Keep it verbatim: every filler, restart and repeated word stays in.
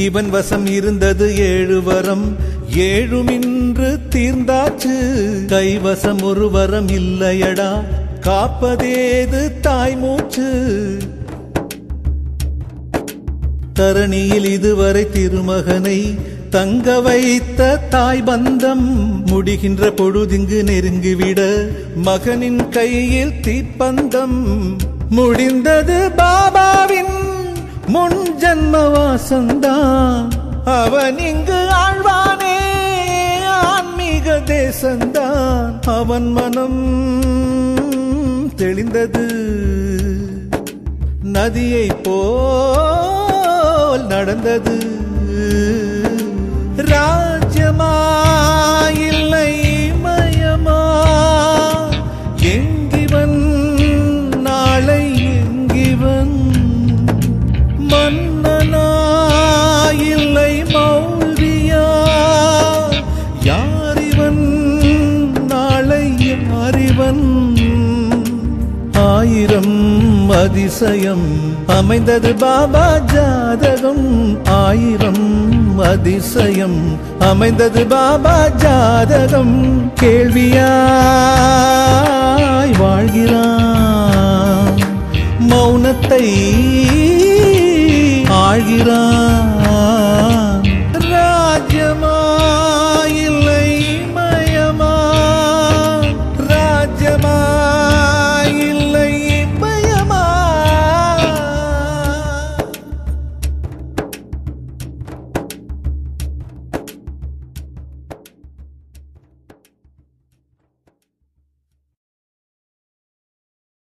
இவன் வசம் இருந்தது ஏழு வரம், ஏழுமின்று தீர்ந்தாச்சு. கைவசம் ஒரு வரம் இல்லையடா, காப்பதேது தாய் மூச்சு. தரணியில் இதுவரை திருமகனை தங்க வைத்த தாய் பந்தம், முடிகின்ற பொழுதிங்கு நெருங்கிவிட மகனின் கையில் தீப்பந்தம். முடிந்தது பாபாவின் முன் ஜன்ம வாசந்தான், அவன் இங்கு ஆழ்வானே ஆன்மீக தேசந்தான். அவன் மனம் தெளிந்தது, நதியை போல் நடந்தது. ராஜ்யமா இல்லை மயமா, எங்கிவன் நாளை எங்கிவன். மன்னனா இல்லை மௌல்வியா, யாரிவன் நாளை யாரிவன். ஆயிரம் அதிசயம் அமைந்தது பாபா ஜாதகம், ஆயிரம் அதிசயம் அமைந்தது பாபா ஜாதகம். கேள்வியாய் வாழ்கிறான், மௌனத்தை ஆழ்கிறான்.